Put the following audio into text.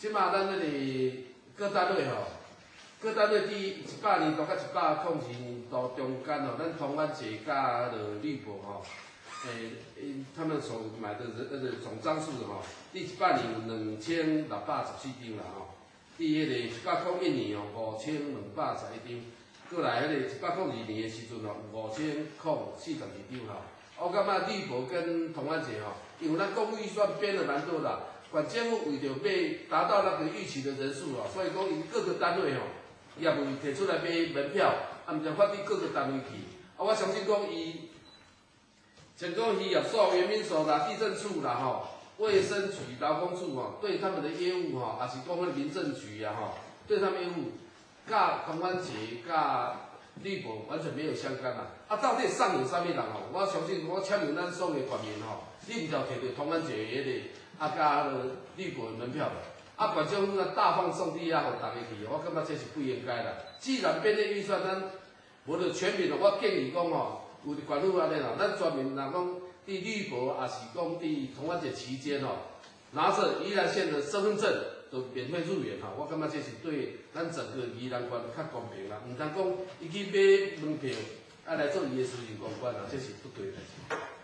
即马咱迄个各单位吼，各单位伫100年度甲102年度中间吼，咱同安节甲绿博吼，他们所买的那个总张数吼，第100年2614张啦吼，第迄个101年哦5211张，过来迄个102年的时阵哦5042张吼。我感觉绿博跟同安节吼，因为咱公务预算编了蛮多的。 管政府为着要达到那个预期的人数哦，所以讲伊各个单位哦，也未提出来买门票，毋就发伫各个单位去。我相信讲伊，像讲渔业所、原民所啦、地政处啦吼、卫生局、劳工处吼，对他们的业务吼，也是讲迄民政局啊吼，对他们业务，甲同安节、甲绿博完全没有相干啦。到底上有啥物人吼？我相信我签名咱所有的团员吼，你毋就摕到同安节迄个。 加绿博的门票的，管政府大放送地互大家去，我感觉这是不应该的。既然编列预算，咱无就全面的，我建议讲吼，有管府安尼吼，咱专门若讲伫绿博，也是讲伫同安节期间吼，拿着宜兰县的身份证就免费入园吼，我感觉这是对咱整个宜兰县较公平啦。毋通讲伊去买门票，来做伊的私人公关啊，这是不对的。